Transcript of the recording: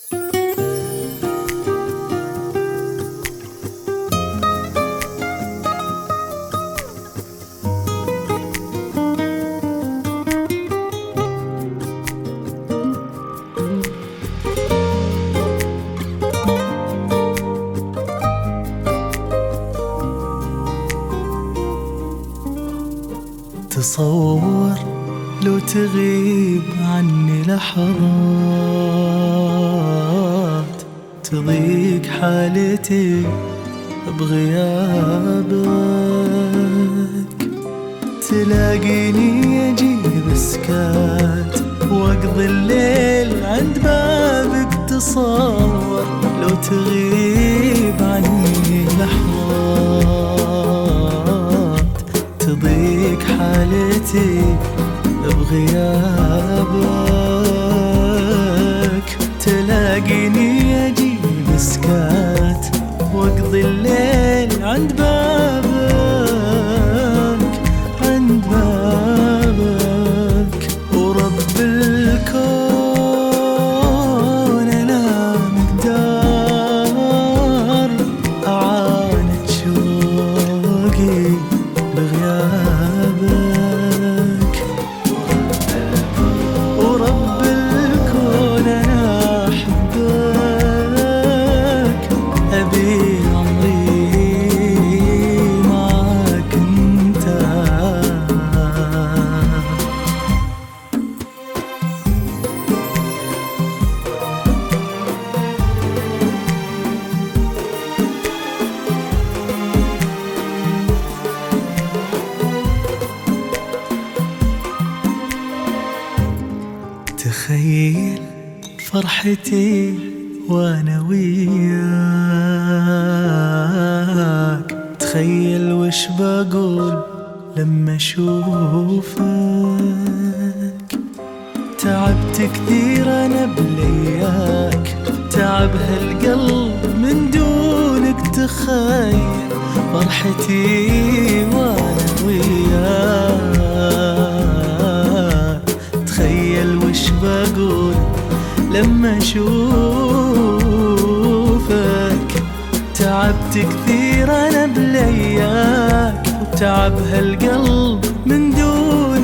تصور لو تغيب عني لحظات، تضيق حالتي بغيابك، تلاقيني أجيب سكات وأقضي الليل عند بابك. تصور لو تغيب عني لحظات، تضيق حالتي بغيابك، تلاقيني أجيب سكات وأقضي الليل عند بابك، عند بابك. ورب الكون لا مقدار أعاند شوقي بغيابك. ورب الكون أنا أحبك، أبي عمري معاك أنت. تخيل فرحتي وانا وياك، تخيل وش بقول لما اشوفك. تعبت كثير انا بلياك، تعب هالقلب من دونك. تخيل فرحتي وانا وياك، تخيل وش بقول لما اشوفك. تعبت كثير انا بلياك، وتعب هالقلب من دون